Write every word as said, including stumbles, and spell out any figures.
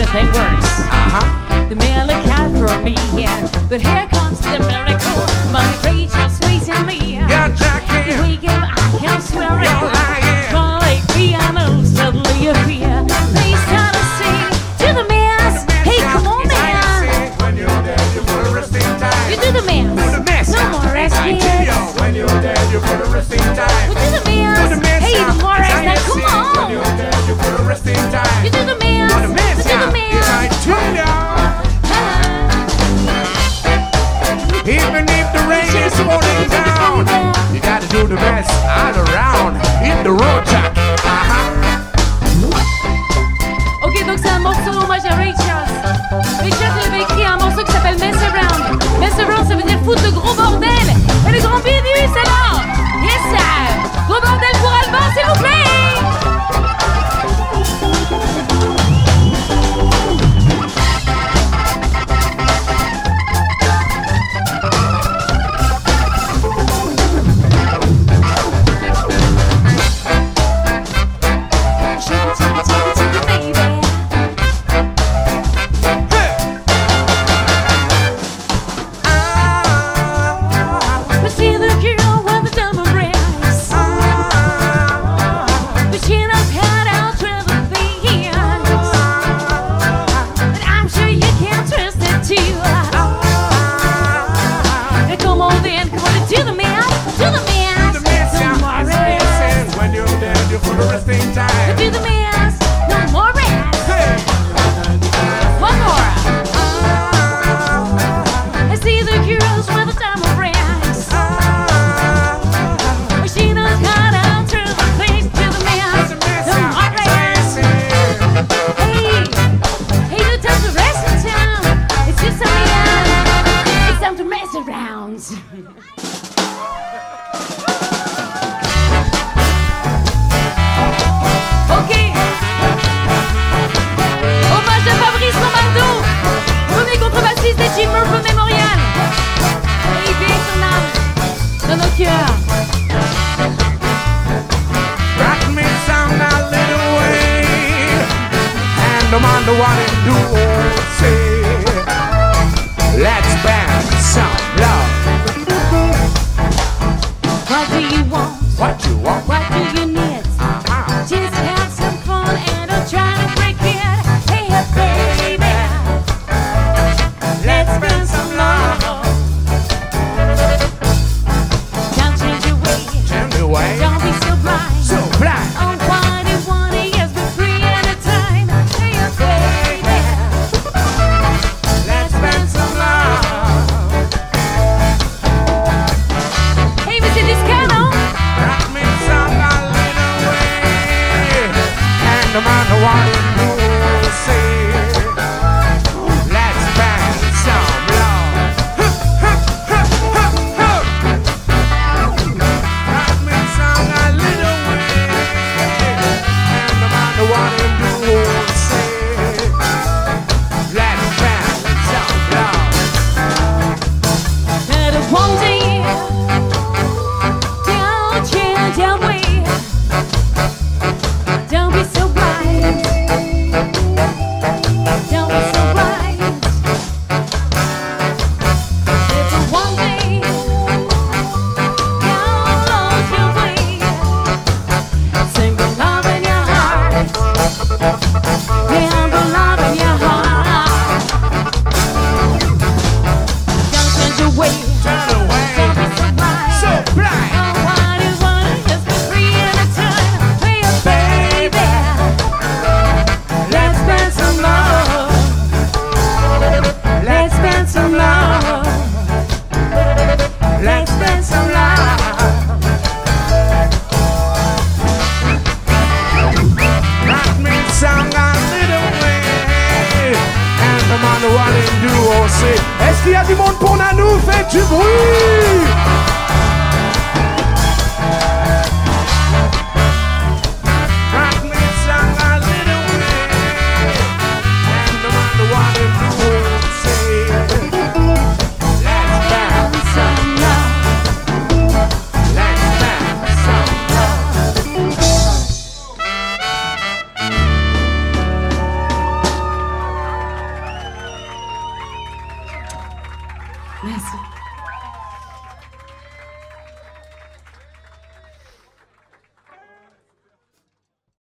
anything worse. Uh-huh. The man looked out for me, yeah. But here comes the miracle. My Rachel's facing me. Yeah, Jackie. We give, I can swear it. You're lying. Calling piano, suddenly appear. They start to sing to the mass. Hey, come on, man. When you're dead, you put a resting time. You do the mass. Do the mass. No more rest, I kids. tell you, when you're dead, you put a resting time. We do the mass. Do the mass. Hey, the more rest, now come When on. you're dead, you put a resting time. You do the mass. Do the mass. We do the mass. I tell you. Even if the rain is falling down, you gotta do the best all around. Hit the road, Jack. Uh-huh. Ok, donc c'est un morceau hommage à Ray Charles. Ray Charles il avait écrit un morceau qui s'appelle Mess Around. Mess Around, ça veut dire foutre de gros bordel. Et le grand bidus alors. Yes sir. Gros bordel pour Alban, s'il vous plaît. Est-ce qu'il y a du monde pour Nanou? Faites du bruit! Merci.